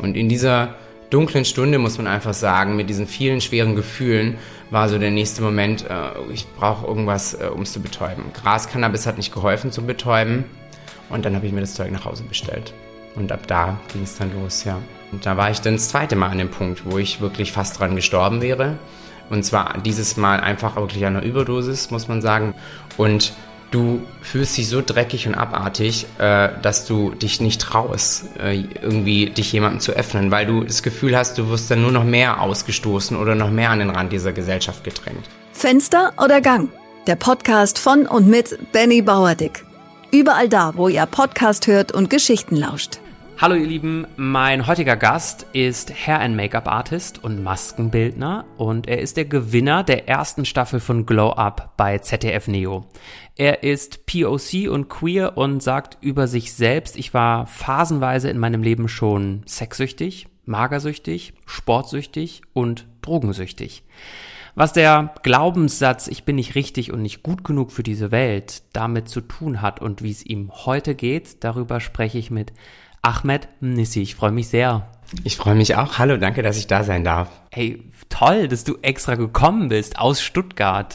Und in dieser dunklen Stunde, muss man einfach sagen, mit diesen vielen schweren Gefühlen, war so der nächste Moment, ich brauche irgendwas, um es zu betäuben. Gras-Cannabis hat nicht geholfen zum Betäuben und dann habe ich mir das Zeug nach Hause bestellt. Und ab da ging es dann los, ja. Und da war ich dann das zweite Mal an dem Punkt, wo ich wirklich fast dran gestorben wäre. Und zwar dieses Mal einfach wirklich an einer Überdosis, muss man sagen. Und du fühlst dich so dreckig und abartig, dass du dich nicht traust, irgendwie dich jemandem zu öffnen, weil du das Gefühl hast, du wirst dann nur noch mehr ausgestoßen oder noch mehr an den Rand dieser Gesellschaft gedrängt. Fenster oder Gang? Der Podcast von und mit Benny Bauerdick. Überall da, wo ihr Podcast hört und Geschichten lauscht. Hallo ihr Lieben, mein heutiger Gast ist Hair-and-Make-up-Artist und Maskenbildner und er ist der Gewinner der ersten Staffel von Glow Up bei ZDF Neo. Er ist POC und queer und sagt über sich selbst: Ich war phasenweise in meinem Leben schon sexsüchtig, magersüchtig, sportsüchtig und drogensüchtig. Was der Glaubenssatz, ich bin nicht richtig und nicht gut genug für diese Welt, damit zu tun hat und wie es ihm heute geht, darüber spreche ich mit Ahmed Mnissi. Ich freue mich sehr. Ich freue mich auch. Hallo, danke, dass ich da sein darf. Hey, toll, dass du extra gekommen bist aus Stuttgart,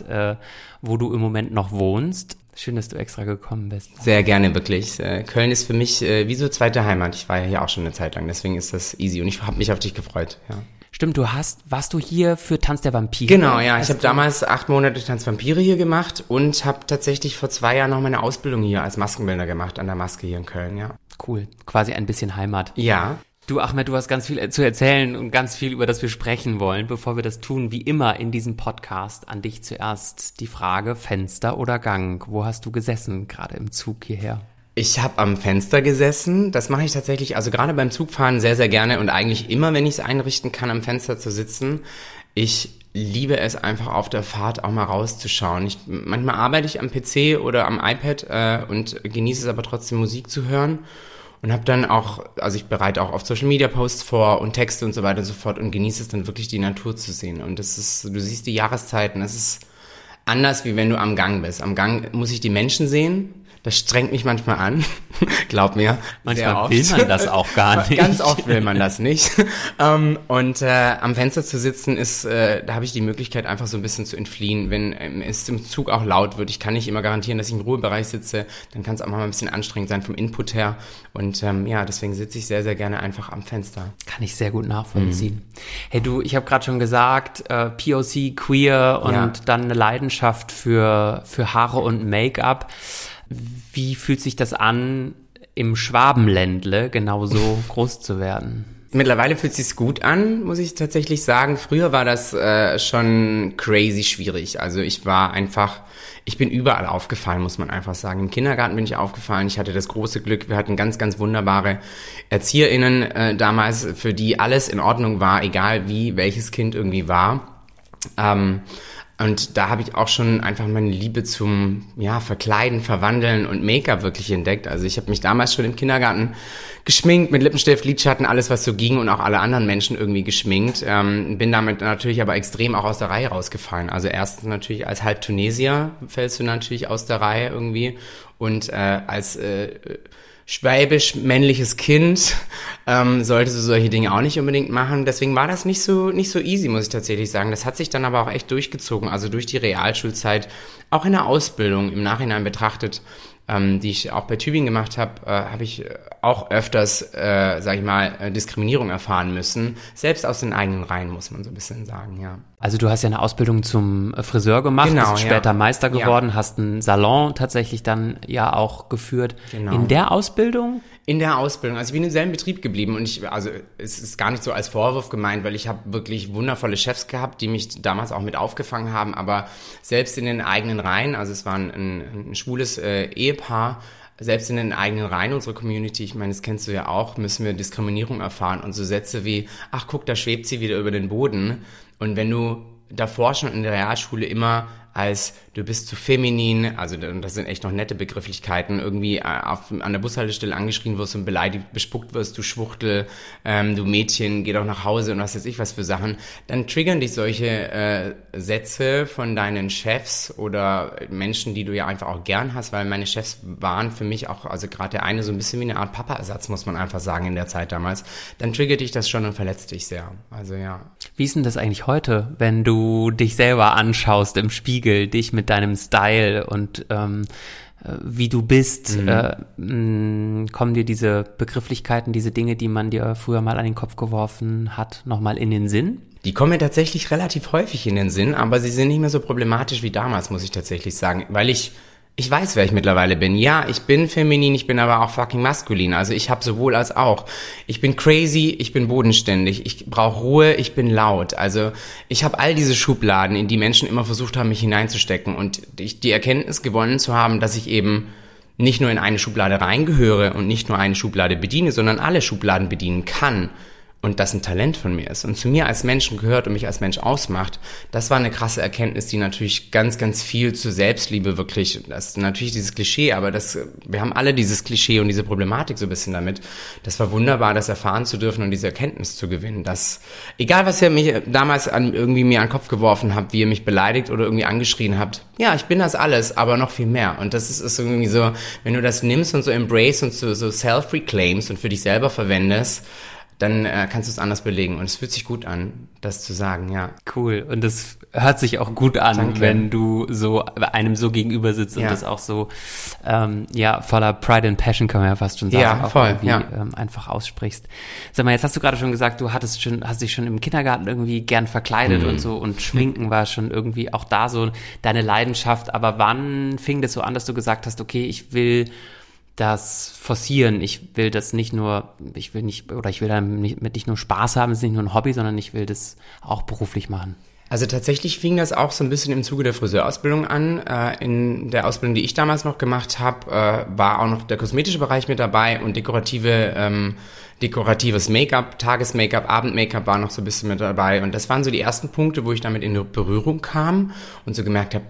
wo du im Moment noch wohnst. Schön, dass du extra gekommen bist. Sehr gerne, wirklich. Köln ist für mich wie so zweite Heimat. Ich war ja hier auch schon eine Zeit lang, deswegen ist das easy und ich habe mich auf dich gefreut. Ja. Stimmt, warst du hier für Tanz der Vampire? Genau, ja. Ich habe damals 8 Monate Tanz Vampire hier gemacht und habe tatsächlich vor 2 Jahren noch meine Ausbildung hier als Maskenbildner gemacht, an der Maske hier in Köln, ja. Cool, quasi ein bisschen Heimat. Ja. Du, Ahmed, du hast ganz viel zu erzählen und ganz viel, über das wir sprechen wollen. Bevor wir das tun, wie immer in diesem Podcast, an dich zuerst die Frage: Fenster oder Gang? Wo hast du gesessen, gerade im Zug hierher? Ich habe am Fenster gesessen. Das mache ich tatsächlich, also gerade beim Zugfahren sehr, sehr gerne und eigentlich immer, wenn ich es einrichten kann, am Fenster zu sitzen. Ich liebe es einfach auf der Fahrt auch mal rauszuschauen. Manchmal arbeite ich am PC oder am iPad und genieße es aber trotzdem, Musik zu hören. Und habe dann auch, also ich bereite auch oft Social Media Posts vor und Texte und so weiter und so fort und genieße es dann wirklich, die Natur zu sehen. Und das ist, du siehst die Jahreszeiten, das ist anders, wie wenn du am Gang bist. Am Gang muss ich die Menschen sehen. Das strengt mich manchmal an, glaub mir. Manchmal will man das auch gar nicht. Ganz oft will man das nicht. Und am Fenster zu sitzen da habe ich die Möglichkeit, einfach so ein bisschen zu entfliehen. Wenn es im Zug auch laut wird, ich kann nicht immer garantieren, dass ich im Ruhebereich sitze, dann kann es auch mal ein bisschen anstrengend sein vom Input her. Und deswegen sitze ich sehr, sehr gerne einfach am Fenster. Kann ich sehr gut nachvollziehen. Hey du, ich habe gerade schon gesagt, POC, queer und dann eine Leidenschaft für Haare und Make-up. Wie fühlt sich das an, im Schwabenländle genauso groß zu werden? Mittlerweile fühlt es sich gut an, muss ich tatsächlich sagen. Früher war das schon crazy schwierig. Also ich bin überall aufgefallen, muss man einfach sagen. Im Kindergarten bin ich aufgefallen. Ich hatte das große Glück, wir hatten ganz, ganz wunderbare ErzieherInnen damals, für die alles in Ordnung war, egal wie welches Kind irgendwie war. Und da habe ich auch schon einfach meine Liebe zum Verkleiden, Verwandeln und Make-up wirklich entdeckt. Also ich habe mich damals schon im Kindergarten geschminkt, mit Lippenstift, Lidschatten, alles was so ging und auch alle anderen Menschen irgendwie geschminkt. Bin damit natürlich aber extrem auch aus der Reihe rausgefallen. Also erstens natürlich als halb Tunesier fällst du natürlich aus der Reihe irgendwie und als schwäbisch-männliches Kind solltest du solche Dinge auch nicht unbedingt machen. Deswegen war das nicht so easy, muss ich tatsächlich sagen. Das hat sich dann aber auch echt durchgezogen, also durch die Realschulzeit, auch in der Ausbildung im Nachhinein betrachtet, die ich auch bei Tübingen gemacht habe, habe ich auch öfters, Diskriminierung erfahren müssen. Selbst aus den eigenen Reihen, muss man so ein bisschen sagen, ja. Also du hast ja eine Ausbildung zum Friseur gemacht, bist später Meister geworden, hast einen Salon tatsächlich dann ja auch geführt. Genau. In der Ausbildung? In der Ausbildung. Also ich bin im selben Betrieb geblieben und es ist gar nicht so als Vorwurf gemeint, weil ich habe wirklich wundervolle Chefs gehabt, die mich damals auch mit aufgefangen haben, aber selbst in den eigenen Reihen, also es war ein schwules Ehepaar, selbst in den eigenen Reihen unserer Community, ich meine, das kennst du ja auch, müssen wir Diskriminierung erfahren und so Sätze wie, ach guck, da schwebt sie wieder über den Boden. Und wenn du davor schon in der Realschule immer als du bist zu feminin, also das sind echt noch nette Begrifflichkeiten, irgendwie an der Bushaltestelle angeschrien wirst und beleidigt, bespuckt wirst, du Schwuchtel, du Mädchen, geh doch nach Hause und was weiß ich was für Sachen, dann triggern dich solche Sätze von deinen Chefs oder Menschen, die du ja einfach auch gern hast, weil meine Chefs waren für mich auch, also gerade der eine so ein bisschen wie eine Art Papa-Ersatz, muss man einfach sagen, in der Zeit damals, dann triggert dich das schon und verletzt dich sehr. Also ja. Wie ist denn das eigentlich heute, wenn du dich selber anschaust im Spiegel, dich mit deinem Style und wie du bist, kommen dir diese Begrifflichkeiten, diese Dinge, die man dir früher mal an den Kopf geworfen hat, nochmal in den Sinn? Die kommen mir tatsächlich relativ häufig in den Sinn, aber sie sind nicht mehr so problematisch wie damals, muss ich tatsächlich sagen, weil ich weiß, wer ich mittlerweile bin. Ja, ich bin feminin, ich bin aber auch fucking maskulin. Also ich habe sowohl als auch. Ich bin crazy, ich bin bodenständig, ich brauche Ruhe, ich bin laut. Also ich habe all diese Schubladen, in die Menschen immer versucht haben, mich hineinzustecken. Und die Erkenntnis gewonnen zu haben, dass ich eben nicht nur in eine Schublade reingehöre und nicht nur eine Schublade bediene, sondern alle Schubladen bedienen kann. Und das ein Talent von mir ist und zu mir als Menschen gehört und mich als Mensch ausmacht, das war eine krasse Erkenntnis, die natürlich ganz, ganz viel zur Selbstliebe wirklich, das ist natürlich dieses Klischee, aber wir haben alle dieses Klischee und diese Problematik so ein bisschen damit. Das war wunderbar, das erfahren zu dürfen und diese Erkenntnis zu gewinnen, dass, egal was ihr mich damals irgendwie mir an den Kopf geworfen habt, wie ihr mich beleidigt oder irgendwie angeschrien habt, ja, ich bin das alles, aber noch viel mehr. Und das ist irgendwie so, wenn du das nimmst und so embrace und so self-reclaimst und für dich selber verwendest, dann kannst du es anders belegen. Und es fühlt sich gut an, das zu sagen, ja. Cool. Und das hört sich auch gut an, Danke. Wenn du so einem so gegenüber sitzt und das auch so, voller Pride and Passion, kann man ja fast schon sagen, ja, auch voll, einfach aussprichst. Sag mal, jetzt hast du gerade schon gesagt, du hast dich schon im Kindergarten irgendwie gern verkleidet und so und Schminken war schon irgendwie auch da so deine Leidenschaft. Aber wann fing das so an, dass du gesagt hast, okay, ich will das forcieren, ich will damit nicht nur Spaß haben, es ist nicht nur ein Hobby, sondern ich will das auch beruflich machen? Also tatsächlich fing das auch so ein bisschen im Zuge der Friseurausbildung an. In der Ausbildung, die ich damals noch gemacht habe, war auch noch der kosmetische Bereich mit dabei und dekoratives Make-up, Tages-Make-up, Abend-Make-up war noch so ein bisschen mit dabei. Und das waren so die ersten Punkte, wo ich damit in Berührung kam und so gemerkt habe,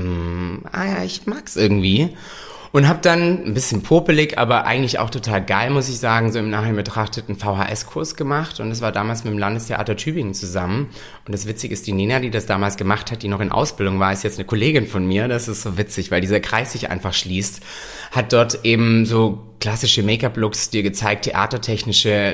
ich mag's irgendwie. Und habe dann ein bisschen popelig, aber eigentlich auch total geil, muss ich sagen, so im Nachhinein betrachtet, einen VHS-Kurs gemacht. Und das war damals mit dem Landestheater Tübingen zusammen. Und das Witzige ist, die Nina, die das damals gemacht hat, die noch in Ausbildung war, ist jetzt eine Kollegin von mir. Das ist so witzig, weil dieser Kreis sich einfach schließt. Hat dort eben so klassische Make-up-Looks dir gezeigt, theatertechnische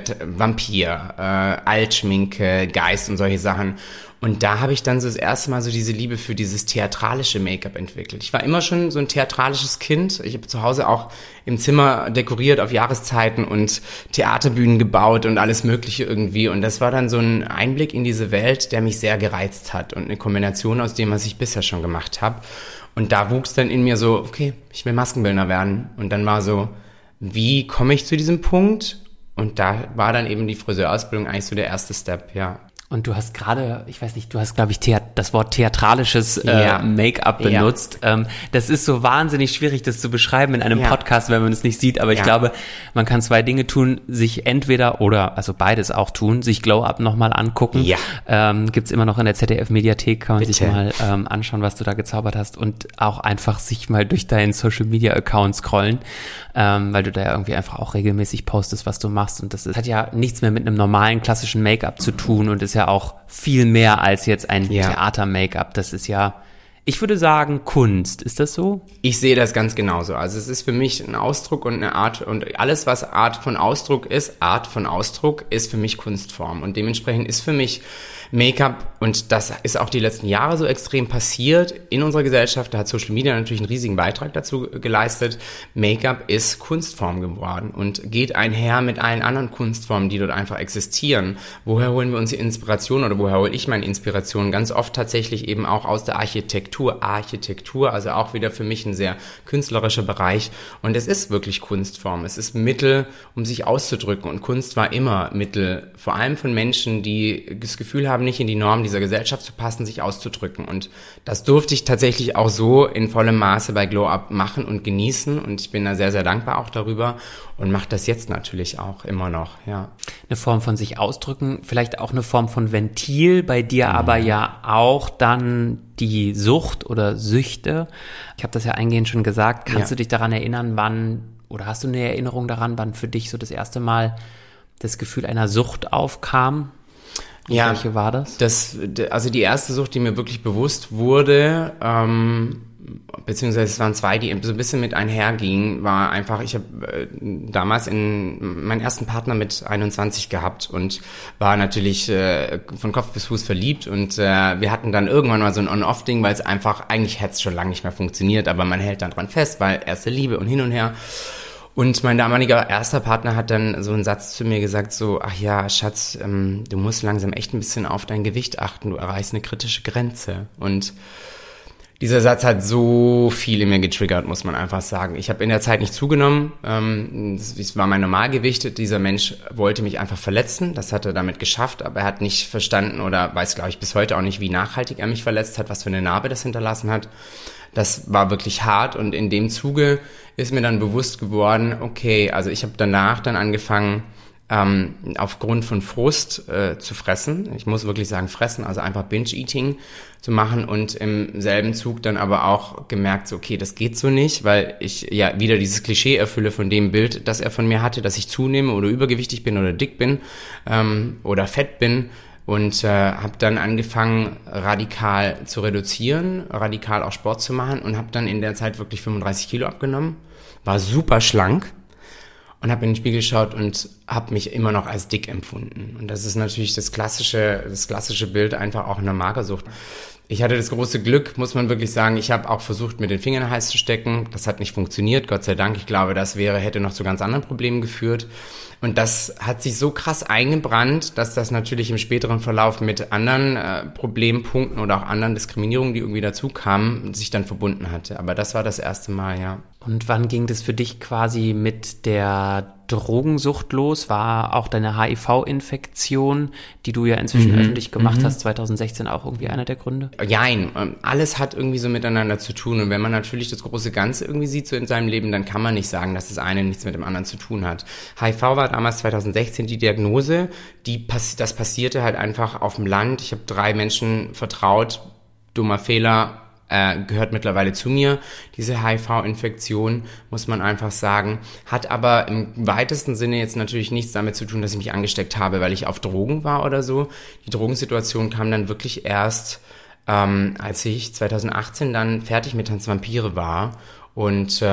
Vampir, Altschminke, Geist und solche Sachen. Und da habe ich dann so das erste Mal so diese Liebe für dieses theatralische Make-up entwickelt. Ich war immer schon so ein theatralisches Kind. Ich habe zu Hause auch im Zimmer dekoriert auf Jahreszeiten und Theaterbühnen gebaut und alles Mögliche irgendwie. Und das war dann so ein Einblick in diese Welt, der mich sehr gereizt hat und eine Kombination aus dem, was ich bisher schon gemacht habe. Und da wuchs dann in mir so, okay, ich will Maskenbildner werden. Und dann war so, wie komme ich zu diesem Punkt? Und da war dann eben die Friseurausbildung eigentlich so der erste Step, ja. Und du hast gerade, ich weiß nicht, glaube ich, das Wort theatralisches Make-up benutzt. Ja. Das ist so wahnsinnig schwierig, das zu beschreiben in einem Podcast, wenn man es nicht sieht. Aber ich glaube, man kann zwei Dinge tun, sich entweder also beides auch tun, sich Glow Up nochmal angucken. Ja. Gibt's immer noch in der ZDF-Mediathek, kann man sich mal anschauen, was du da gezaubert hast. Und auch einfach sich mal durch deinen Social-Media-Account scrollen, weil du da ja irgendwie einfach auch regelmäßig postest, was du machst. Und das hat ja nichts mehr mit einem normalen, klassischen Make-up zu tun und ist ja auch viel mehr als jetzt ein Theater-Make-up. Das ist ja, ich würde sagen, Kunst. Ist das so? Ich sehe das ganz genauso. Also es ist für mich ein Ausdruck und eine Art, und alles, was Art von Ausdruck ist für mich Kunstform. Und dementsprechend ist für mich Make-up, und das ist auch die letzten Jahre so extrem passiert in unserer Gesellschaft, da hat Social Media natürlich einen riesigen Beitrag dazu geleistet. Make-up ist Kunstform geworden und geht einher mit allen anderen Kunstformen, die dort einfach existieren. Woher holen wir uns die Inspiration oder woher hole ich meine Inspiration? Ganz oft tatsächlich eben auch aus der Architektur, also auch wieder für mich ein sehr künstlerischer Bereich. Und es ist wirklich Kunstform. Es ist Mittel, um sich auszudrücken. Und Kunst war immer Mittel, vor allem von Menschen, die das Gefühl haben, nicht in die Norm dieser Gesellschaft zu passen, sich auszudrücken. Und das durfte ich tatsächlich auch so in vollem Maße bei Glow Up machen und genießen. Und ich bin da sehr, sehr dankbar auch darüber und mache das jetzt natürlich auch immer noch, ja. Eine Form von sich ausdrücken, vielleicht auch eine Form von Ventil, bei dir aber ja auch dann die Sucht oder Süchte. Ich habe das ja eingehend schon gesagt. Kannst du dich daran erinnern, oder hast du eine Erinnerung daran, wann für dich so das erste Mal das Gefühl einer Sucht aufkam? Und welche war das? Also die erste Sucht, die mir wirklich bewusst wurde, beziehungsweise es waren zwei, die so ein bisschen mit einhergingen, war einfach, ich habe damals meinen ersten Partner mit 21 gehabt und war natürlich von Kopf bis Fuß verliebt und wir hatten dann irgendwann mal so ein On-Off-Ding, weil es einfach, eigentlich hätte es schon lange nicht mehr funktioniert, aber man hält dann dran fest, weil erste Liebe und hin und her. Und mein damaliger erster Partner hat dann so einen Satz zu mir gesagt, so, ach ja, Schatz, du musst langsam echt ein bisschen auf dein Gewicht achten, du erreichst eine kritische Grenze. Und dieser Satz hat so viel in mir getriggert, muss man einfach sagen. Ich habe in der Zeit nicht zugenommen, das war mein Normalgewicht. Dieser Mensch wollte mich einfach verletzen, das hat er damit geschafft, aber er hat nicht verstanden oder weiß, glaube ich, bis heute auch nicht, wie nachhaltig er mich verletzt hat, was für eine Narbe das hinterlassen hat. Das war wirklich hart und in dem Zuge ist mir dann bewusst geworden, okay, also ich habe danach dann angefangen, aufgrund von Frust zu fressen. Ich muss wirklich sagen fressen, also einfach Binge-Eating zu machen und im selben Zug dann aber auch gemerkt, so, okay, das geht so nicht, weil ich ja wieder dieses Klischee erfülle von dem Bild, das er von mir hatte, dass ich zunehme oder übergewichtig bin oder dick bin oder fett bin. Und habe dann angefangen, radikal zu reduzieren, radikal auch Sport zu machen und habe dann in der Zeit wirklich 35 Kilo abgenommen, war super schlank und habe in den Spiegel geschaut und habe mich immer noch als dick empfunden. Und das ist natürlich das klassische Bild einfach auch einer Magersucht. Ich hatte das große Glück, muss man wirklich sagen, ich habe auch versucht, mir den Finger in den Hals zu stecken. Das hat nicht funktioniert, Gott sei Dank. Ich glaube, das hätte noch zu ganz anderen Problemen geführt. Und das hat sich so krass eingebrannt, dass das natürlich im späteren Verlauf mit anderen Problempunkten oder auch anderen Diskriminierungen, die irgendwie dazu kamen, sich dann verbunden hatte. Aber das war das erste Mal, ja. Und wann ging das für dich quasi mit der Drogensucht los? War auch deine HIV-Infektion, die du ja inzwischen öffentlich gemacht hast, 2016 auch irgendwie einer der Gründe? Jein, alles hat irgendwie so miteinander zu tun. Und wenn man natürlich das große Ganze irgendwie sieht so in seinem Leben, dann kann man nicht sagen, dass das eine nichts mit dem anderen zu tun hat. HIV war damals 2016 die Diagnose, das passierte halt einfach auf dem Land. Ich habe 3 Menschen vertraut, dummer Fehler, gehört mittlerweile zu mir, diese HIV-Infektion, muss man einfach sagen, hat aber im weitesten Sinne jetzt natürlich nichts damit zu tun, dass ich mich angesteckt habe, weil ich auf Drogen war oder so. Die Drogensituation kam dann wirklich erst, als ich 2018 dann fertig mit Tanzvampire war und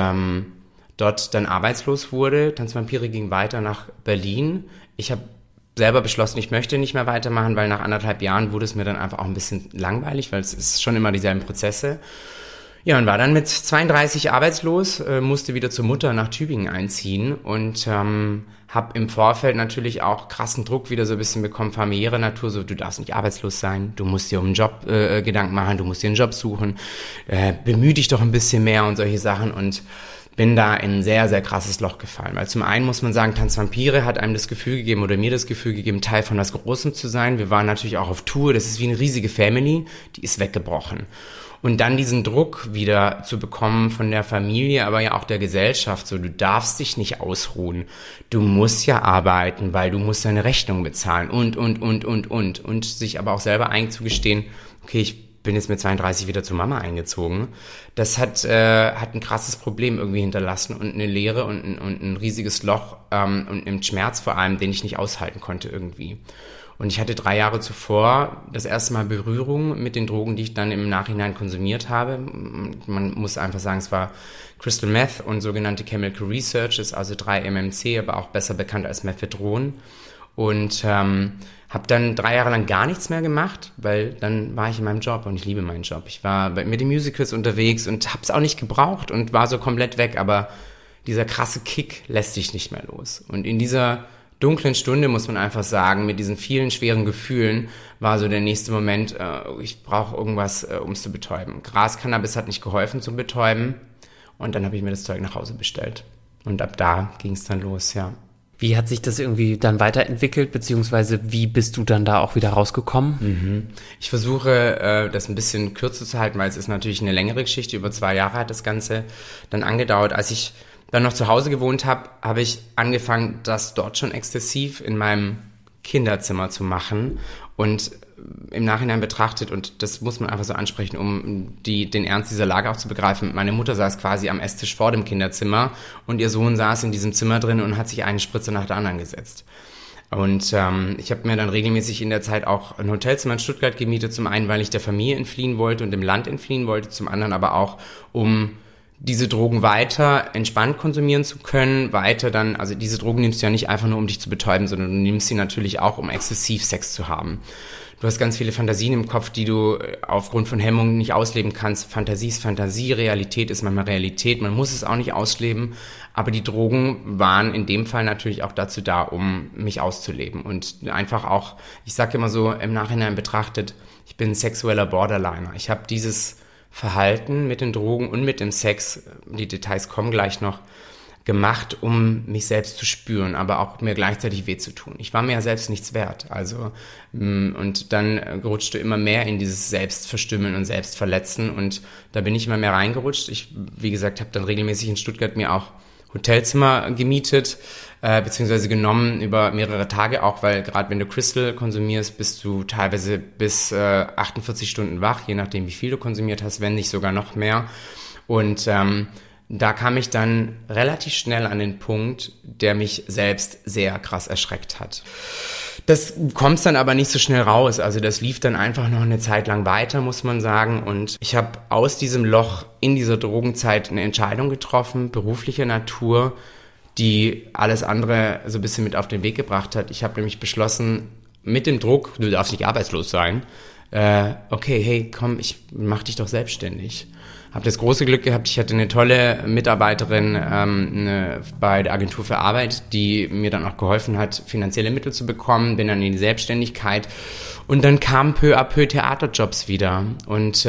dort dann arbeitslos wurde. Tanzvampire ging weiter nach Berlin. Ich habe selber beschlossen, ich möchte nicht mehr weitermachen, weil nach 1,5 Jahren wurde es mir dann einfach auch ein bisschen langweilig, weil es ist schon immer dieselben Prozesse. Ja, und war dann mit 32 arbeitslos, musste wieder zur Mutter nach Tübingen einziehen und habe im Vorfeld natürlich auch krassen Druck wieder so ein bisschen bekommen, familiäre Natur, so du darfst nicht arbeitslos sein, du musst dir um einen Job Gedanken machen, du musst dir einen Job suchen, bemühe dich doch ein bisschen mehr und solche Sachen und bin da in ein sehr, sehr krasses Loch gefallen. Weil zum einen muss man sagen, Tanzvampire hat einem das Gefühl gegeben oder mir das Gefühl gegeben, Teil von was Großem zu sein. Wir waren natürlich auch auf Tour, das ist wie eine riesige Family, die ist weggebrochen. Und dann diesen Druck wieder zu bekommen von der Familie, aber ja auch der Gesellschaft, so du darfst dich nicht ausruhen, du musst ja arbeiten, weil du musst deine Rechnung bezahlen und sich aber auch selber einzugestehen, okay, ich bin jetzt mit 32 wieder zu Mama eingezogen. Das hat ein krasses Problem irgendwie hinterlassen und eine Leere und ein riesiges Loch und einen Schmerz vor allem, den ich nicht aushalten konnte irgendwie. Und ich hatte 3 Jahre zuvor das erste Mal Berührung mit den Drogen, die ich dann im Nachhinein konsumiert habe. Man muss einfach sagen, es war Crystal Meth und sogenannte Chemical Researches, also 3-MMC, aber auch besser bekannt als Mephedron. Und habe dann 3 Jahre lang gar nichts mehr gemacht, weil dann war ich in meinem Job und ich liebe meinen Job. Ich war mit den Musicals unterwegs und habe es auch nicht gebraucht und war so komplett weg, aber dieser krasse Kick lässt sich nicht mehr los. Und in dieser dunklen Stunde, muss man einfach sagen, mit diesen vielen schweren Gefühlen, war so der nächste Moment, ich brauche irgendwas, um es zu betäuben. Gras-Cannabis hat nicht geholfen zum Betäuben und dann habe ich mir das Zeug nach Hause bestellt. Und ab da ging es dann los, ja. Wie hat sich das irgendwie dann weiterentwickelt, beziehungsweise wie bist du dann da auch wieder rausgekommen? Ich versuche, das ein bisschen kürzer zu halten, weil es ist natürlich eine längere Geschichte. Über 2 Jahre hat das Ganze dann angedauert. Als ich dann noch zu Hause gewohnt habe, habe ich angefangen, das dort schon exzessiv in meinem Kinderzimmer zu machen und im Nachhinein betrachtet, und das muss man einfach so ansprechen, um den Ernst dieser Lage auch zu begreifen. Meine Mutter saß quasi am Esstisch vor dem Kinderzimmer und ihr Sohn saß in diesem Zimmer drin und hat sich eine Spritze nach der anderen gesetzt. Und ich habe mir dann regelmäßig in der Zeit auch ein Hotelzimmer in Stuttgart gemietet, zum einen, weil ich der Familie entfliehen wollte und dem Land entfliehen wollte, zum anderen aber auch, um diese Drogen weiter entspannt konsumieren zu können, weiter dann, also diese Drogen nimmst du ja nicht einfach nur, um dich zu betäuben, sondern du nimmst sie natürlich auch, um exzessiv Sex zu haben. Du hast ganz viele Fantasien im Kopf, die du aufgrund von Hemmungen nicht ausleben kannst. Fantasie ist Fantasie, Realität ist manchmal Realität, man muss es auch nicht ausleben, aber die Drogen waren in dem Fall natürlich auch dazu da, um mich auszuleben und einfach auch, ich sage immer so im Nachhinein betrachtet, ich bin ein sexueller Borderliner. Ich habe dieses Verhalten mit den Drogen und mit dem Sex, die Details kommen gleich noch, gemacht, um mich selbst zu spüren, aber auch mir gleichzeitig weh zu tun. Ich war mir ja selbst nichts wert, also und dann rutschte immer mehr in dieses Selbstverstümmeln und Selbstverletzen und da bin ich immer mehr reingerutscht. Ich, wie gesagt, habe dann regelmäßig in Stuttgart mir auch Hotelzimmer gemietet, beziehungsweise genommen über mehrere Tage auch, weil gerade wenn du Crystal konsumierst, bist du teilweise bis 48 Stunden wach, je nachdem wie viel du konsumiert hast, wenn nicht sogar noch mehr. Und da kam ich dann relativ schnell an den Punkt, der mich selbst sehr krass erschreckt hat. Das kommt dann aber nicht so schnell raus, also das lief dann einfach noch eine Zeit lang weiter, muss man sagen. Und ich habe aus diesem Loch in dieser Drogenzeit eine Entscheidung getroffen, beruflicher Natur, die alles andere so ein bisschen mit auf den Weg gebracht hat. Ich habe nämlich beschlossen, mit dem Druck, du darfst nicht arbeitslos sein, okay, hey, komm, ich mach dich doch selbstständig. Habe das große Glück gehabt, ich hatte eine tolle Mitarbeiterin bei der Agentur für Arbeit, die mir dann auch geholfen hat, finanzielle Mittel zu bekommen, bin dann in die Selbstständigkeit und dann kamen peu à peu Theaterjobs wieder und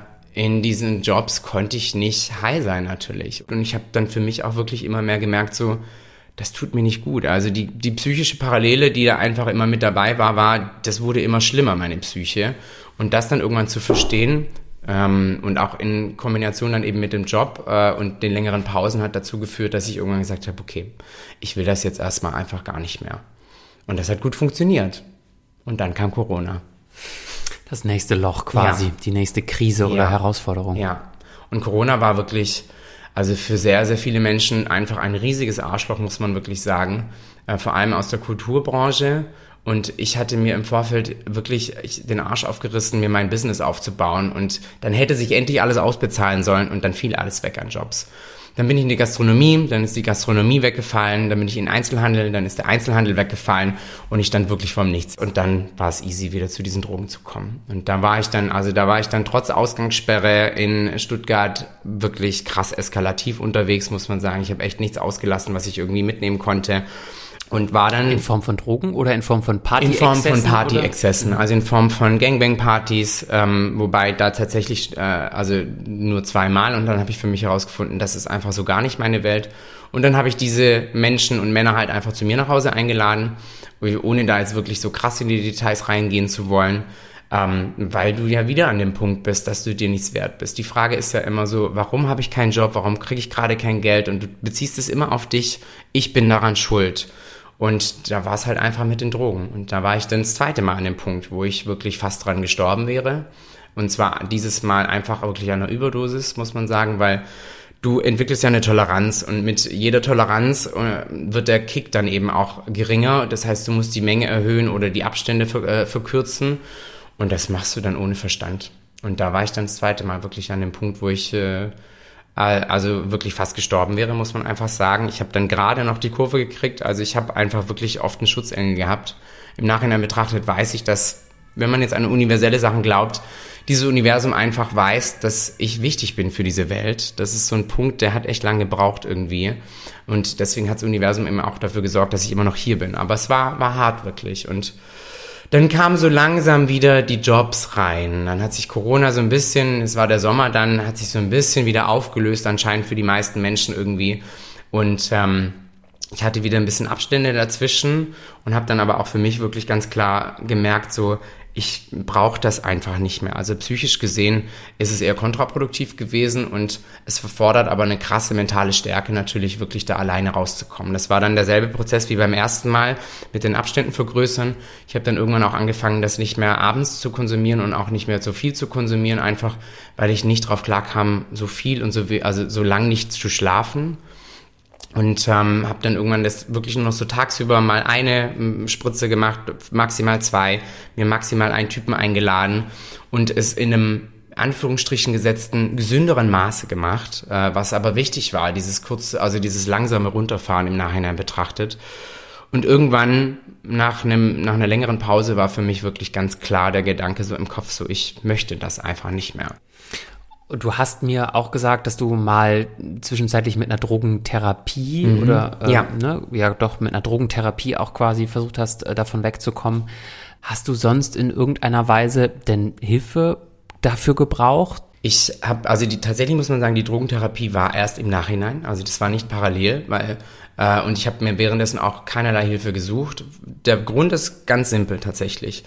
in diesen Jobs konnte ich nicht high sein natürlich und ich habe dann für mich auch wirklich immer mehr gemerkt, so, das tut mir nicht gut. Also die psychische Parallele, die da einfach immer mit dabei war, das wurde immer schlimmer, meine Psyche und das dann irgendwann zu verstehen, und auch in Kombination dann eben mit dem Job und den längeren Pausen hat dazu geführt, dass ich irgendwann gesagt habe, okay, ich will das jetzt erstmal einfach gar nicht mehr. Und das hat gut funktioniert. Und dann kam Corona. Das nächste Loch quasi, die nächste Krise oder Herausforderung. Ja, und Corona war wirklich, also für sehr, sehr viele Menschen einfach ein riesiges Arschloch, muss man wirklich sagen. Vor allem aus der Kulturbranche. Und ich hatte mir im Vorfeld wirklich den Arsch aufgerissen, mir mein Business aufzubauen. Und dann hätte sich endlich alles ausbezahlen sollen und dann fiel alles weg an Jobs. Dann bin ich in die Gastronomie, dann ist die Gastronomie weggefallen, dann bin ich in den Einzelhandel, dann ist der Einzelhandel weggefallen und ich stand wirklich vorm Nichts. Und dann war es easy, wieder zu diesen Drogen zu kommen. Und da war ich dann trotz Ausgangssperre in Stuttgart wirklich krass eskalativ unterwegs, muss man sagen. Ich habe echt nichts ausgelassen, was ich irgendwie mitnehmen konnte. Und war dann in Form von Drogen oder in Form von Party-Exzessen? In Form von Party-Exzessen, also in Form von Gangbang-Partys, wobei da tatsächlich also nur 2-mal und dann habe ich für mich herausgefunden, das ist einfach so gar nicht meine Welt. Und dann habe ich diese Menschen und Männer halt einfach zu mir nach Hause eingeladen, ohne da jetzt wirklich so krass in die Details reingehen zu wollen, weil du ja wieder an dem Punkt bist, dass du dir nichts wert bist. Die Frage ist ja immer so, warum habe ich keinen Job, warum kriege ich gerade kein Geld? Und du beziehst es immer auf dich, ich bin daran schuld. Und da war es halt einfach mit den Drogen. Und da war ich dann das zweite Mal an dem Punkt, wo ich wirklich fast dran gestorben wäre. Und zwar dieses Mal einfach wirklich an einer Überdosis, muss man sagen, weil du entwickelst ja eine Toleranz und mit jeder Toleranz wird der Kick dann eben auch geringer. Das heißt, du musst die Menge erhöhen oder die Abstände verkürzen. Und das machst du dann ohne Verstand. Und da war ich dann das zweite Mal wirklich an dem Punkt, wo ich also wirklich fast gestorben wäre, muss man einfach sagen. Ich habe dann gerade noch die Kurve gekriegt, also ich habe einfach wirklich oft einen Schutzengel gehabt. Im Nachhinein betrachtet weiß ich, dass, wenn man jetzt an universelle Sachen glaubt, dieses Universum einfach weiß, dass ich wichtig bin für diese Welt. Das ist so ein Punkt, der hat echt lange gebraucht irgendwie. Und deswegen hat das Universum immer auch dafür gesorgt, dass ich immer noch hier bin. Aber es war hart wirklich. Und dann kamen so langsam wieder die Jobs rein. Dann hat sich Corona so ein bisschen, es war der Sommer, dann hat sich so ein bisschen wieder aufgelöst, anscheinend für die meisten Menschen irgendwie. Und Ich hatte wieder ein bisschen Abstände dazwischen und habe dann aber auch für mich wirklich ganz klar gemerkt, so, ich brauche das einfach nicht mehr. Also psychisch gesehen ist es eher kontraproduktiv gewesen und es verfordert aber eine krasse mentale Stärke natürlich wirklich da alleine rauszukommen. Das war dann derselbe Prozess wie beim ersten Mal mit den Abständen vergrößern. Ich habe dann irgendwann auch angefangen, das nicht mehr abends zu konsumieren und auch nicht mehr so viel zu konsumieren, einfach weil ich nicht drauf klarkam, so viel und so lang nicht zu schlafen. Und habe dann irgendwann das wirklich nur noch so tagsüber mal eine Spritze gemacht, maximal 2, mir maximal einen Typen eingeladen und es in einem Anführungsstrichen gesetzten gesünderen Maße gemacht, was aber wichtig war, dieses langsame Runterfahren im Nachhinein betrachtet. Und irgendwann nach einer längeren Pause war für mich wirklich ganz klar der Gedanke so im Kopf, so ich möchte das einfach nicht mehr. Du hast mir auch gesagt, dass du mal zwischenzeitlich mit einer Drogentherapie mit einer Drogentherapie auch quasi versucht hast, davon wegzukommen. Hast du sonst in irgendeiner Weise denn Hilfe dafür gebraucht? Tatsächlich muss man sagen, die Drogentherapie war erst im Nachhinein, also das war nicht parallel, und ich habe mir währenddessen auch keinerlei Hilfe gesucht. Der Grund ist ganz simpel tatsächlich.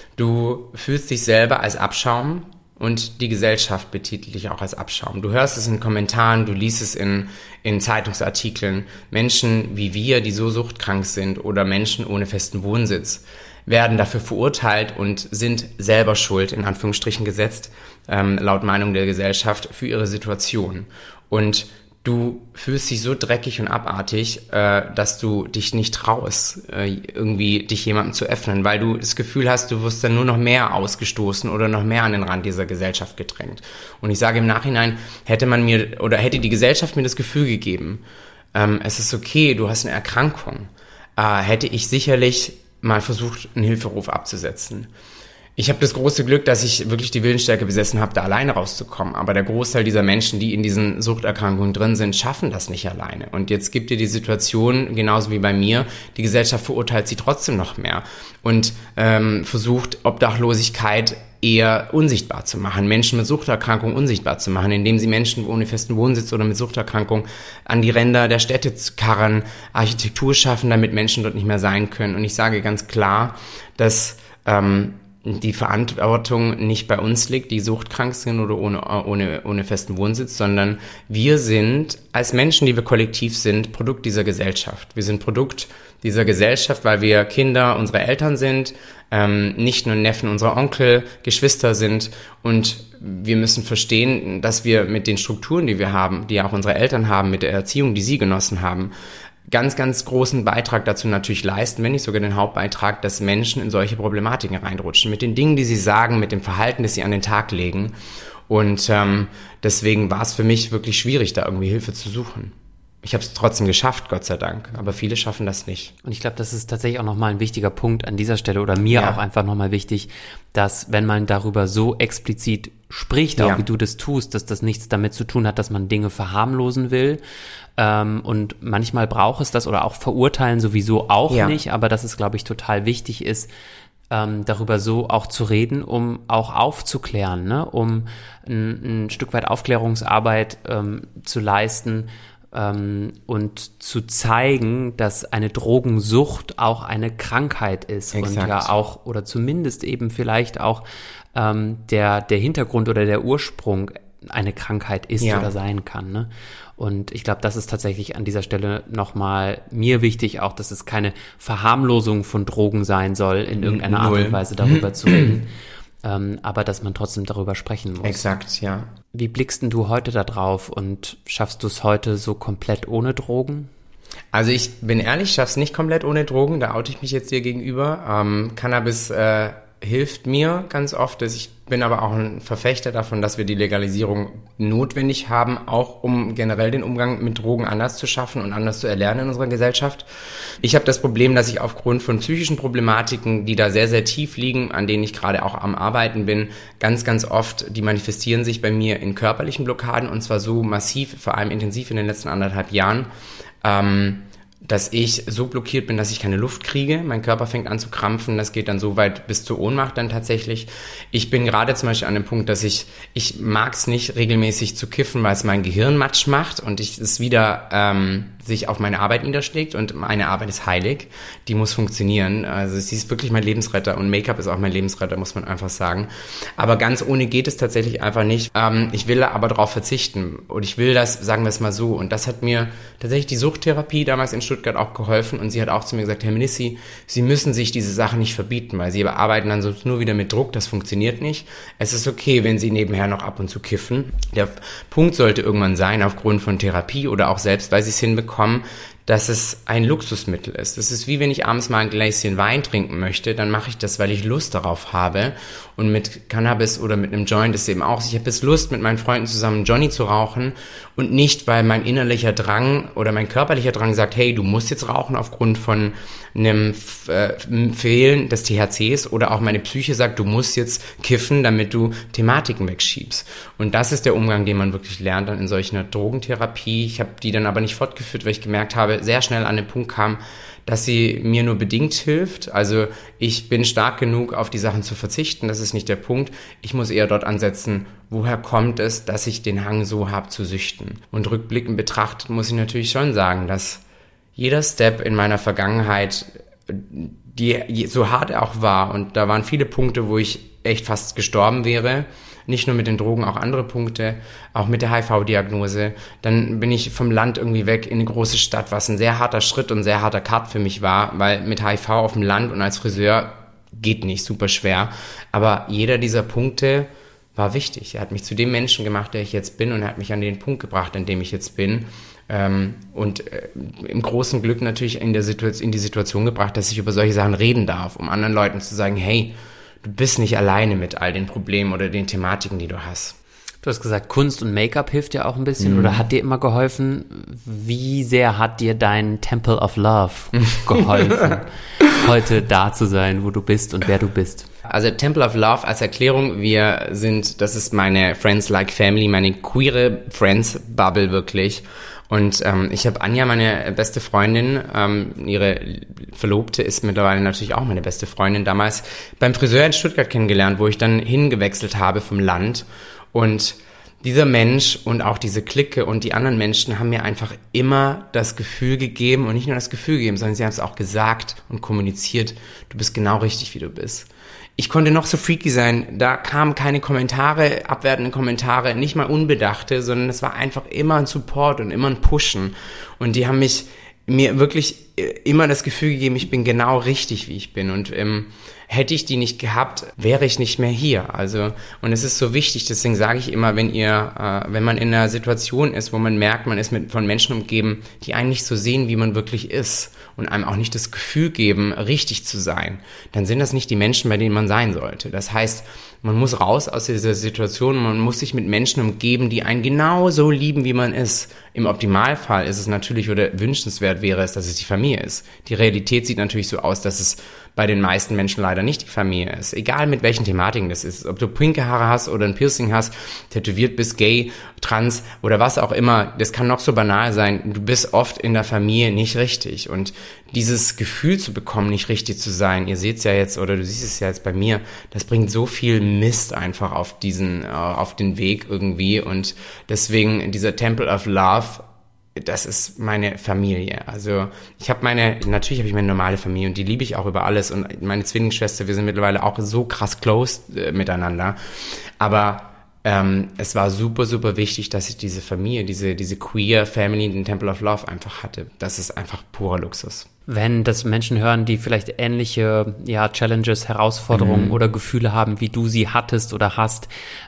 Du fühlst dich selber als Abschaum, und die Gesellschaft betitelt dich auch als Abschaum. Du hörst es in Kommentaren, du liest es in Zeitungsartikeln. Menschen wie wir, die so suchtkrank sind oder Menschen ohne festen Wohnsitz, werden dafür verurteilt und sind selber schuld, in Anführungsstrichen gesetzt, laut Meinung der Gesellschaft, für ihre Situation. Und du fühlst dich so dreckig und abartig, dass du dich nicht traust, irgendwie dich jemandem zu öffnen, weil du das Gefühl hast, du wirst dann nur noch mehr ausgestoßen oder noch mehr an den Rand dieser Gesellschaft gedrängt. Und ich sage im Nachhinein, hätte die Gesellschaft mir das Gefühl gegeben, es ist okay, du hast eine Erkrankung, hätte ich sicherlich mal versucht, einen Hilferuf abzusetzen. Ich habe das große Glück, dass ich wirklich die Willensstärke besessen habe, da alleine rauszukommen. Aber der Großteil dieser Menschen, die in diesen Suchterkrankungen drin sind, schaffen das nicht alleine. Und jetzt gibt dir die Situation, genauso wie bei mir, die Gesellschaft verurteilt sie trotzdem noch mehr und versucht, Obdachlosigkeit eher unsichtbar zu machen, Menschen mit Suchterkrankungen unsichtbar zu machen, indem sie Menschen ohne festen Wohnsitz oder mit Suchterkrankung an die Ränder der Städte karren, Architektur schaffen, damit Menschen dort nicht mehr sein können. Und ich sage ganz klar, dass die Verantwortung nicht bei uns liegt, die suchtkrank sind oder ohne festen Wohnsitz, sondern wir sind als Menschen, die wir kollektiv sind, Produkt dieser Gesellschaft. Wir sind Produkt dieser Gesellschaft, weil wir Kinder unserer Eltern sind, nicht nur Neffen unserer Onkel, Geschwister sind, und wir müssen verstehen, dass wir mit den Strukturen, die wir haben, die auch unsere Eltern haben, mit der Erziehung, die sie genossen haben, ganz, ganz großen Beitrag dazu natürlich leisten, wenn nicht sogar den Hauptbeitrag, dass Menschen in solche Problematiken reinrutschen. Mit den Dingen, die sie sagen, mit dem Verhalten, das sie an den Tag legen. Und deswegen war es für mich wirklich schwierig, da irgendwie Hilfe zu suchen. Ich habe es trotzdem geschafft, Gott sei Dank. Aber viele schaffen das nicht. Und ich glaube, das ist tatsächlich auch nochmal ein wichtiger Punkt an dieser Stelle oder mir auch einfach nochmal wichtig, dass wenn man darüber so explizit spricht, auch wie du das tust, dass das nichts damit zu tun hat, dass man Dinge verharmlosen will. Und manchmal braucht es das oder auch verurteilen sowieso auch nicht. Aber dass es, glaube ich, total wichtig ist, darüber so auch zu reden, um auch aufzuklären, ne? Um ein Stück weit Aufklärungsarbeit zu leisten, und zu zeigen, dass eine Drogensucht auch eine Krankheit ist. Exakt. Und ja auch, oder zumindest eben vielleicht auch der Hintergrund oder der Ursprung eine Krankheit ist oder sein kann, ne? Und ich glaube, das ist tatsächlich an dieser Stelle nochmal mir wichtig, auch, dass es keine Verharmlosung von Drogen sein soll, in irgendeiner Art und Weise darüber zu reden. Aber dass man trotzdem darüber sprechen muss. Exakt, ja. Wie blickst denn du heute da drauf und schaffst du es heute so komplett ohne Drogen? Also ich bin ehrlich, schaff's nicht komplett ohne Drogen, da oute ich mich jetzt dir gegenüber. Cannabis hilft mir ganz oft. Ich bin aber auch ein Verfechter davon, dass wir die Legalisierung notwendig haben, auch um generell den Umgang mit Drogen anders zu schaffen und anders zu erlernen in unserer Gesellschaft. Ich habe das Problem, dass ich aufgrund von psychischen Problematiken, die da sehr, sehr tief liegen, an denen ich gerade auch am Arbeiten bin, ganz, ganz oft, die manifestieren sich bei mir in körperlichen Blockaden, und zwar so massiv, vor allem intensiv in den letzten 1,5 Jahren, dass ich so blockiert bin, dass ich keine Luft kriege. Mein Körper fängt an zu krampfen. Das geht dann so weit bis zur Ohnmacht dann tatsächlich. Ich bin gerade zum Beispiel an dem Punkt, dass ich mag es nicht regelmäßig zu kiffen, weil es mein Gehirn matsch macht und ich es wieder sich auf meine Arbeit niederschlägt und meine Arbeit ist heilig, die muss funktionieren. Also sie ist wirklich mein Lebensretter und Make-up ist auch mein Lebensretter, muss man einfach sagen. Aber ganz ohne geht es tatsächlich einfach nicht. Ich will aber darauf verzichten und ich will das, sagen wir es mal so, und das hat mir tatsächlich die Suchttherapie damals in Stuttgart auch geholfen und sie hat auch zu mir gesagt, Herr Menissi, Sie müssen sich diese Sachen nicht verbieten, weil Sie arbeiten dann sonst nur wieder mit Druck, das funktioniert nicht. Es ist okay, wenn Sie nebenher noch ab und zu kiffen. Der Punkt sollte irgendwann sein, aufgrund von Therapie oder auch selbst, weil Sie es hinbekommen, dass es ein Luxusmittel ist. Das ist wie wenn ich abends mal ein Gläschen Wein trinken möchte, dann mache ich das, weil ich Lust darauf habe. Und mit Cannabis oder mit einem Joint ist eben auch, ich habe jetzt Lust, mit meinen Freunden zusammen Johnny zu rauchen und nicht, weil mein innerlicher Drang oder mein körperlicher Drang sagt, hey, du musst jetzt rauchen aufgrund von einem Fehlen des THCs oder auch meine Psyche sagt, du musst jetzt kiffen, damit du Thematiken wegschiebst. Und das ist der Umgang, den man wirklich lernt dann in solch einer Drogentherapie. Ich habe die dann aber nicht fortgeführt, weil ich gemerkt habe, sehr schnell an den Punkt kam, dass sie mir nur bedingt hilft. Also ich bin stark genug, auf die Sachen zu verzichten. Das ist nicht der Punkt. Ich muss eher dort ansetzen, woher kommt es, dass ich den Hang so habe zu süchten. Und rückblickend betrachtet muss ich natürlich schon sagen, dass jeder Step in meiner Vergangenheit, die so hart er auch war, und da waren viele Punkte, wo ich echt fast gestorben wäre, nicht nur mit den Drogen, auch andere Punkte, auch mit der HIV-Diagnose. Dann bin ich vom Land irgendwie weg in eine große Stadt, was ein sehr harter Schritt und ein sehr harter Cut für mich war, weil mit HIV auf dem Land und als Friseur geht nicht, super schwer. Aber jeder dieser Punkte war wichtig. Er hat mich zu dem Menschen gemacht, der ich jetzt bin, und er hat mich an den Punkt gebracht, an dem ich jetzt bin. Im großen Glück natürlich in die Situation gebracht, dass ich über solche Sachen reden darf, um anderen Leuten zu sagen, hey, du bist nicht alleine mit all den Problemen oder den Thematiken, die du hast. Du hast gesagt, Kunst und Make-up hilft dir auch ein bisschen oder hat dir immer geholfen. Wie sehr hat dir dein Temple of Love geholfen, heute da zu sein, wo du bist und wer du bist? Also Temple of Love als Erklärung, das ist meine Friends Like Family, meine queere Friends-Bubble wirklich. Und ich habe Anja, meine beste Freundin, ihre Verlobte ist mittlerweile natürlich auch meine beste Freundin, damals beim Friseur in Stuttgart kennengelernt, wo ich dann hingewechselt habe vom Land. Und dieser Mensch und auch diese Clique und die anderen Menschen haben mir einfach immer das Gefühl gegeben, und nicht nur das Gefühl gegeben, sondern sie haben es auch gesagt und kommuniziert, du bist genau richtig, wie du bist. Ich konnte noch so freaky sein, da kamen keine Kommentare, abwertende Kommentare, nicht mal unbedachte, sondern es war einfach immer ein Support und immer ein Pushen. Und die haben mir wirklich immer das Gefühl gegeben, ich bin genau richtig, wie ich bin. Und hätte ich die nicht gehabt, wäre ich nicht mehr hier. Also, und es ist so wichtig, deswegen sage ich immer, wenn man in einer Situation ist, wo man merkt, man ist von Menschen umgeben, die einen nicht so sehen, wie man wirklich ist und einem auch nicht das Gefühl geben, richtig zu sein, dann sind das nicht die Menschen, bei denen man sein sollte. Das heißt, man muss raus aus dieser Situation, man muss sich mit Menschen umgeben, die einen genau so lieben, wie man ist. Im Optimalfall ist es natürlich, oder wünschenswert wäre es, dass es die Familie ist. Die Realität sieht natürlich so aus, dass es bei den meisten Menschen leider nicht die Familie ist. Egal mit welchen Thematiken das ist. Ob du pinke Haare hast oder ein Piercing hast, tätowiert bist, gay, trans oder was auch immer. Das kann noch so banal sein. Du bist oft in der Familie nicht richtig. Und dieses Gefühl zu bekommen, nicht richtig zu sein, ihr seht es ja jetzt, oder du siehst es ja jetzt bei mir, das bringt so viel Mist einfach auf den Weg irgendwie. Und deswegen dieser Temple of Love, das ist meine Familie. Also natürlich habe ich meine normale Familie und die liebe ich auch über alles, und meine Zwillingsschwester, wir sind mittlerweile auch so krass close miteinander. Aber es war super, super wichtig, dass ich diese Familie, diese queer Family, den Temple of Love einfach hatte. Das ist einfach purer Luxus. Wenn das Menschen hören, die vielleicht ähnliche Challenges, Herausforderungen oder Gefühle haben, wie du sie hattest oder hast,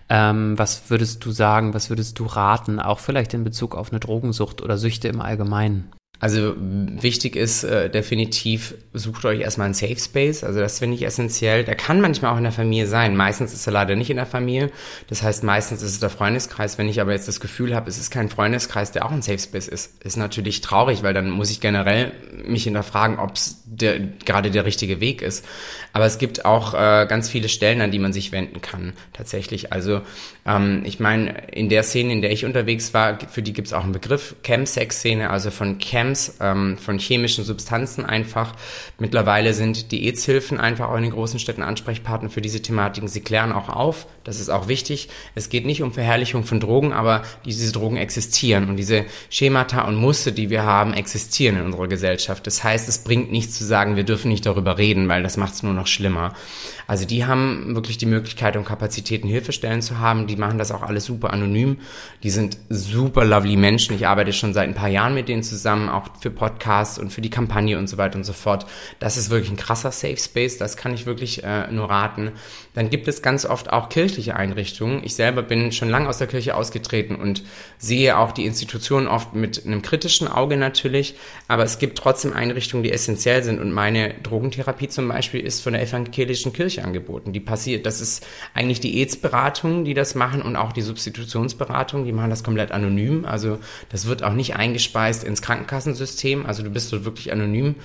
was würdest du sagen, was würdest du raten, auch vielleicht in Bezug auf eine Drogensucht oder Süchte im Allgemeinen? Also wichtig ist definitiv, sucht euch erstmal einen Safe Space, also das finde ich essentiell. Der kann manchmal auch in der Familie sein, meistens ist er leider nicht in der Familie, das heißt meistens ist es der Freundeskreis. Wenn ich aber jetzt das Gefühl habe, es ist kein Freundeskreis, der auch ein Safe Space ist natürlich traurig, weil dann muss ich generell mich hinterfragen, ob es gerade der richtige Weg ist. Aber es gibt auch ganz viele Stellen, an die man sich wenden kann, tatsächlich. Also ich meine, in der Szene, in der ich unterwegs war, für die gibt es auch einen Begriff, Chemsex-Szene, also von Chems, von chemischen Substanzen einfach. Mittlerweile sind die AIDS-Hilfen einfach auch in den großen Städten Ansprechpartner für diese Thematiken. Sie klären auch auf, das ist auch wichtig. Es geht nicht um Verherrlichung von Drogen, aber diese Drogen existieren und diese Schemata und Muster, die wir haben, existieren in unserer Gesellschaft. Das heißt, es bringt nichts zu sagen, wir dürfen nicht darüber reden, weil das macht es nur noch schlimmer. Also die haben wirklich die Möglichkeit und Kapazitäten, Hilfestellen zu haben. Die machen das auch alles super anonym. Die sind super lovely Menschen. Ich arbeite schon seit ein paar Jahren mit denen zusammen, auch für Podcasts und für die Kampagne und so weiter und so fort. Das ist wirklich ein krasser Safe Space. Das kann ich wirklich nur raten. Dann gibt es ganz oft auch kirchliche Einrichtungen. Ich selber bin schon lange aus der Kirche ausgetreten und sehe auch die Institutionen oft mit einem kritischen Auge natürlich. Aber es gibt trotzdem Einrichtungen, die essentiell sind. Und meine Drogentherapie zum Beispiel ist von der evangelischen Kirche angeboten. Das ist eigentlich die AIDS-Beratung, die das machen und auch die Substitutionsberatung, die machen das komplett anonym. Also das wird auch nicht eingespeist ins Krankenkassensystem. Also du bist dort wirklich anonym.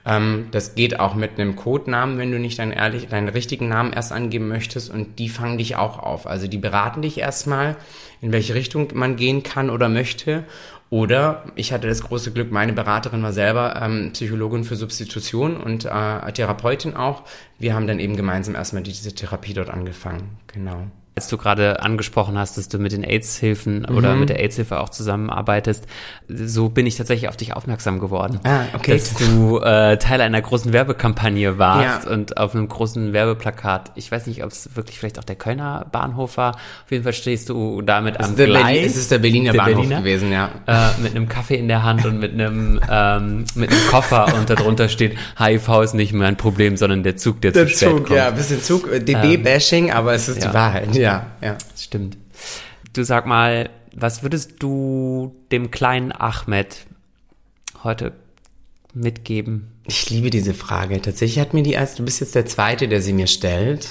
Das geht auch mit einem Codenamen, wenn du nicht deinen richtigen Namen erst angeben möchtest, und die fangen dich auch auf. Also die beraten dich erstmal, in welche Richtung man gehen kann oder möchte. Oder ich hatte das große Glück, meine Beraterin war selber Psychologin für Substitution und Therapeutin auch. Wir haben dann eben gemeinsam erstmal diese Therapie dort angefangen. Genau. Als du gerade angesprochen hast, dass du mit den AIDS-Hilfen oder mit der AIDS-Hilfe auch zusammenarbeitest, so bin ich tatsächlich auf dich aufmerksam geworden. Okay. Dass du Teil einer großen Werbekampagne warst und auf einem großen Werbeplakat. Ich weiß nicht, ob es wirklich vielleicht auch der Kölner Bahnhof war. Auf jeden Fall stehst du damit am Gleis. Es ist der Berliner Bahnhof gewesen, ja. Mit einem Kaffee in der Hand und mit einem Koffer, und darunter steht, HIV ist nicht mehr ein Problem, sondern der Zug, der zu spät kommt. Ja, ein bisschen Zug, DB-Bashing, aber es ist die Wahrheit, ja. Stimmt. Du, sag mal, was würdest du dem kleinen Ahmed heute mitgeben? Ich liebe diese Frage. Tatsächlich hat mir du bist jetzt der Zweite, der sie mir stellt.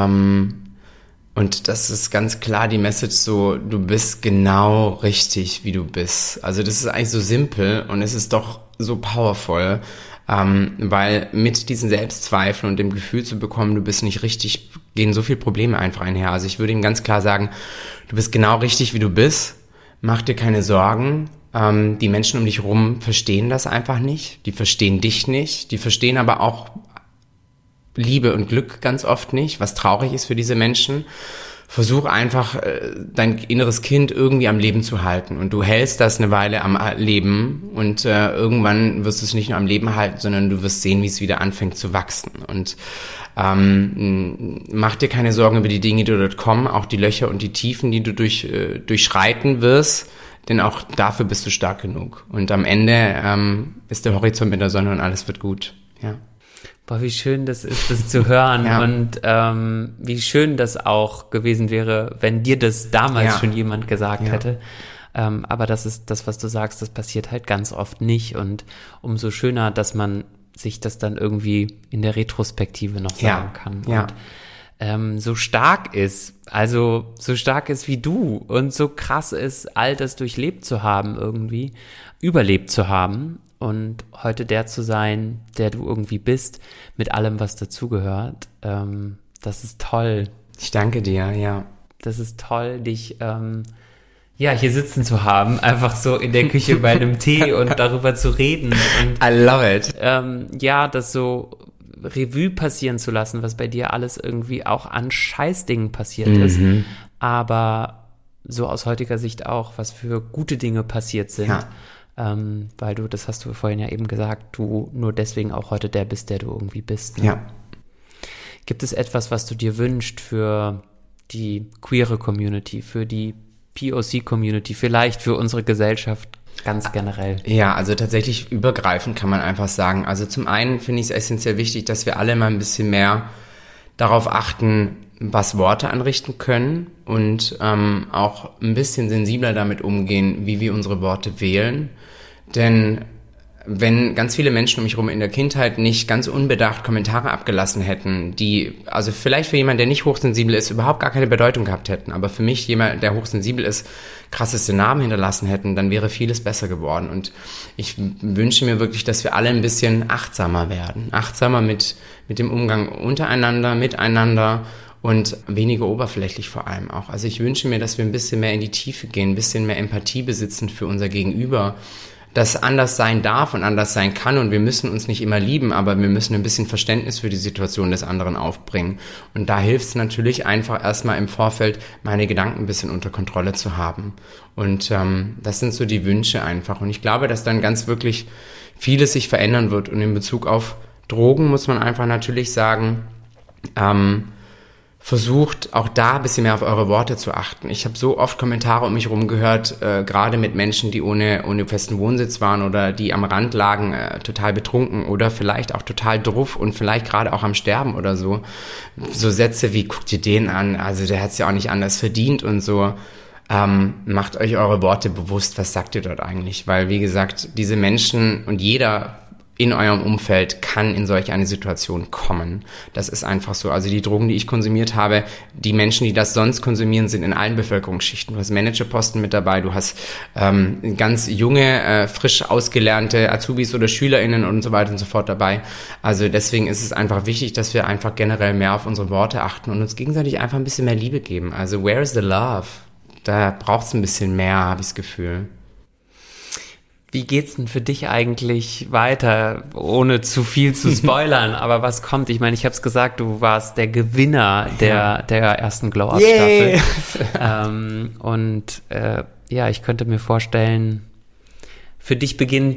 Und das ist ganz klar die Message so, du bist genau richtig, wie du bist. Also das ist eigentlich so simpel und es ist doch so powerful. Weil mit diesen Selbstzweifeln und dem Gefühl zu bekommen, du bist nicht richtig, gehen so viele Probleme einfach einher. Also ich würde ihm ganz klar sagen, du bist genau richtig, wie du bist. Mach dir keine Sorgen. Die Menschen um dich rum verstehen das einfach nicht. Die verstehen dich nicht. Die verstehen aber auch Liebe und Glück ganz oft nicht, was traurig ist für diese Menschen. Versuch einfach, dein inneres Kind irgendwie am Leben zu halten. Und du hältst das eine Weile am Leben und irgendwann wirst du es nicht nur am Leben halten, sondern du wirst sehen, wie es wieder anfängt zu wachsen. Und mach dir keine Sorgen über die Dinge, die dort kommen, auch die Löcher und die Tiefen, die du durchschreiten wirst, denn auch dafür bist du stark genug. Und am Ende ist der Horizont mit der Sonne und alles wird gut. Ja. Boah, wie schön das ist, das zu hören. Ja. Und wie schön das auch gewesen wäre, wenn dir das damals schon jemand gesagt hätte. Aber das ist das, was du sagst, das passiert halt ganz oft nicht. Und umso schöner, dass man sich das dann irgendwie in der Retrospektive noch sagen kann. Ja. Und so stark ist, also so stark ist wie du und so krass ist, all das durchlebt zu haben irgendwie, überlebt zu haben. Und heute der zu sein, der du irgendwie bist, mit allem, was dazugehört, das ist toll. Ich danke dir, ja. Das ist toll, dich hier sitzen zu haben, einfach so in der Küche bei einem Tee und darüber zu reden. Und, I love it. Das so Revue passieren zu lassen, was bei dir alles irgendwie auch an Scheißdingen passiert ist. Aber so aus heutiger Sicht auch, was für gute Dinge passiert sind. Ja. Weil du, das hast du vorhin ja eben gesagt, du nur deswegen auch heute der bist, der du irgendwie bist. Ne? Ja. Gibt es etwas, was du dir wünschst für die queere Community, für die POC-Community, vielleicht für unsere Gesellschaft ganz generell? Ja, also tatsächlich übergreifend kann man einfach sagen. Also zum einen finde ich es essentiell wichtig, dass wir alle mal ein bisschen mehr darauf achten, was Worte anrichten können und auch ein bisschen sensibler damit umgehen, wie wir unsere Worte wählen. Denn wenn ganz viele Menschen um mich herum in der Kindheit nicht ganz unbedacht Kommentare abgelassen hätten, die, also vielleicht für jemanden, der nicht hochsensibel ist, überhaupt gar keine Bedeutung gehabt hätten, aber für mich, jemand, der hochsensibel ist, krasseste Narben hinterlassen hätten, dann wäre vieles besser geworden. Und ich wünsche mir wirklich, dass wir alle ein bisschen achtsamer werden. Achtsamer mit dem Umgang untereinander, miteinander und weniger oberflächlich vor allem auch. Also ich wünsche mir, dass wir ein bisschen mehr in die Tiefe gehen, ein bisschen mehr Empathie besitzen für unser Gegenüber, das anders sein darf und anders sein kann, und wir müssen uns nicht immer lieben, aber wir müssen ein bisschen Verständnis für die Situation des anderen aufbringen. Und da hilft es natürlich einfach erstmal im Vorfeld, meine Gedanken ein bisschen unter Kontrolle zu haben. Und das sind so die Wünsche einfach. Und ich glaube, dass dann ganz wirklich vieles sich verändern wird. Und in Bezug auf Drogen muss man einfach natürlich sagen, versucht auch da ein bisschen mehr auf eure Worte zu achten. Ich habe so oft Kommentare um mich herum gehört, gerade mit Menschen, die ohne festen Wohnsitz waren oder die am Rand lagen, total betrunken oder vielleicht auch total druff und vielleicht gerade auch am Sterben oder so. So Sätze wie, guckt ihr den an, also der hat es ja auch nicht anders verdient und so. Macht euch eure Worte bewusst, was sagt ihr dort eigentlich? Weil, wie gesagt, diese Menschen und jeder in eurem Umfeld kann in solch eine Situation kommen. Das ist einfach so. Also die Drogen, die ich konsumiert habe, die Menschen, die das sonst konsumieren, sind in allen Bevölkerungsschichten. Du hast Managerposten mit dabei, du hast ganz junge, frisch ausgelernte Azubis oder SchülerInnen und so weiter und so fort dabei. Also deswegen ist es einfach wichtig, dass wir einfach generell mehr auf unsere Worte achten und uns gegenseitig einfach ein bisschen mehr Liebe geben. Also where is the love? Da braucht es ein bisschen mehr, habe ich das Gefühl. Wie geht's denn für dich eigentlich weiter, ohne zu viel zu spoilern? Aber was kommt? Ich meine, ich habe es gesagt, du warst der Gewinner der ersten Glow-Up-Staffel. Ich könnte mir vorstellen, für dich beginnt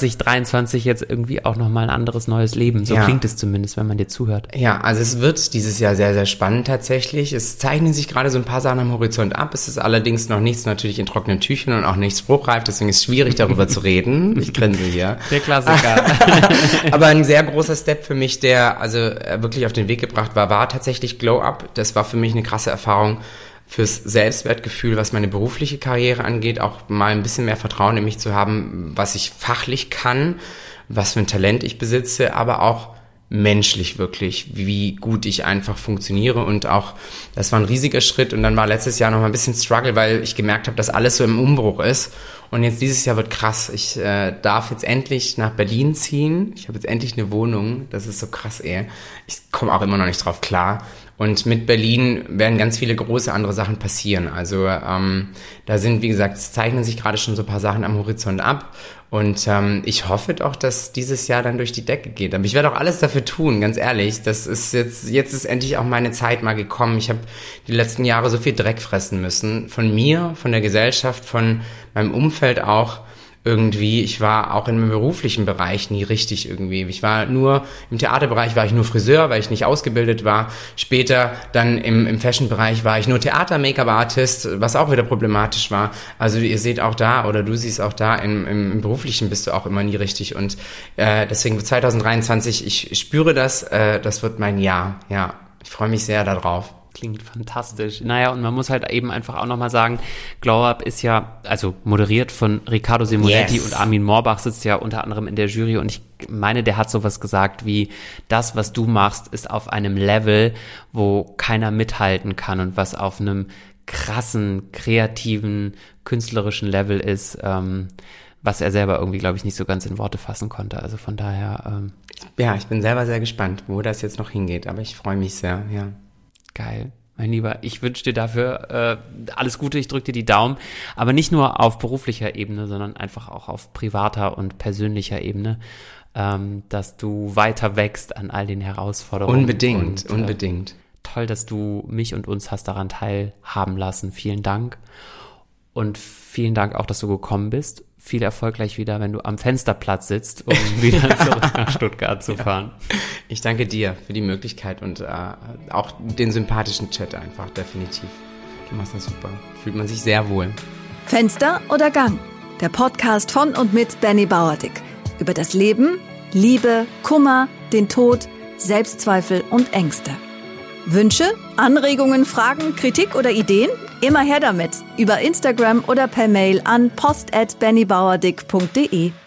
2023 jetzt irgendwie auch nochmal ein anderes neues Leben. So klingt es zumindest, wenn man dir zuhört. Ja, also es wird dieses Jahr sehr, sehr spannend tatsächlich. Es zeichnen sich gerade so ein paar Sachen am Horizont ab. Es ist allerdings noch nichts natürlich in trockenen Tüchern und auch nichts spruchreif. Deswegen ist es schwierig, darüber zu reden. Ich grinse hier. Der Klassiker. Aber ein sehr großer Step für mich, der also wirklich auf den Weg gebracht war tatsächlich Glow Up. Das war für mich eine krasse Erfahrung fürs Selbstwertgefühl, was meine berufliche Karriere angeht, auch mal ein bisschen mehr Vertrauen in mich zu haben, was ich fachlich kann, was für ein Talent ich besitze, aber auch menschlich wirklich, wie gut ich einfach funktioniere. Und auch, das war ein riesiger Schritt. Und dann war letztes Jahr noch mal ein bisschen Struggle, weil ich gemerkt habe, dass alles so im Umbruch ist. Und jetzt dieses Jahr wird krass. Ich darf jetzt endlich nach Berlin ziehen. Ich habe jetzt endlich eine Wohnung. Das ist so krass, ey. Ich komme auch immer noch nicht drauf klar. Und mit Berlin werden ganz viele große andere Sachen passieren. Also da sind, wie gesagt, es zeichnen sich gerade schon so ein paar Sachen am Horizont ab. Und ich hoffe doch, dass dieses Jahr dann durch die Decke geht. Aber ich werde auch alles dafür tun, ganz ehrlich. Das ist jetzt ist endlich auch meine Zeit mal gekommen. Ich habe die letzten Jahre so viel Dreck fressen müssen. Von mir, von der Gesellschaft, von meinem Umfeld auch. Irgendwie, ich war auch in meinem beruflichen Bereich nie richtig irgendwie. Ich war nur, im Theaterbereich war ich nur Friseur, weil ich nicht ausgebildet war. Später dann im Fashion-Bereich war ich nur Theater-Make-up-Artist, was auch wieder problematisch war. Also ihr seht auch da, oder du siehst auch da, im Beruflichen bist du auch immer nie richtig. Und deswegen 2023, ich spüre das wird mein Jahr. Ja, ich freue mich sehr darauf. Klingt fantastisch. Naja, und man muss halt eben einfach auch nochmal sagen, Glow Up ist ja, also moderiert von Riccardo Simonetti und Armin Moorbach, sitzt ja unter anderem in der Jury, und ich meine, der hat sowas gesagt wie, das, was du machst, ist auf einem Level, wo keiner mithalten kann und was auf einem krassen, kreativen, künstlerischen Level ist, was er selber irgendwie, glaube ich, nicht so ganz in Worte fassen konnte. Also von daher... Ja, ich bin selber sehr gespannt, wo das jetzt noch hingeht, aber ich freue mich sehr, ja. Geil, mein Lieber. Ich wünsche dir dafür alles Gute, ich drücke dir die Daumen, aber nicht nur auf beruflicher Ebene, sondern einfach auch auf privater und persönlicher Ebene, dass du weiter wächst an all den Herausforderungen. Unbedingt. Toll, dass du mich und uns hast daran teilhaben lassen. Vielen Dank. Und vielen Dank auch, dass du gekommen bist. Viel Erfolg gleich wieder, wenn du am Fensterplatz sitzt, um wieder zurück nach Stuttgart zu fahren. Ich danke dir für die Möglichkeit und auch den sympathischen Chat einfach, definitiv. Du machst das super. Fühlt man sich sehr wohl. Fenster oder Gang? Der Podcast von und mit Benny Bauerdick. Über das Leben, Liebe, Kummer, den Tod, Selbstzweifel und Ängste. Wünsche, Anregungen, Fragen, Kritik oder Ideen? Immer her damit. Über Instagram oder per Mail an post@bennybauerdick.de.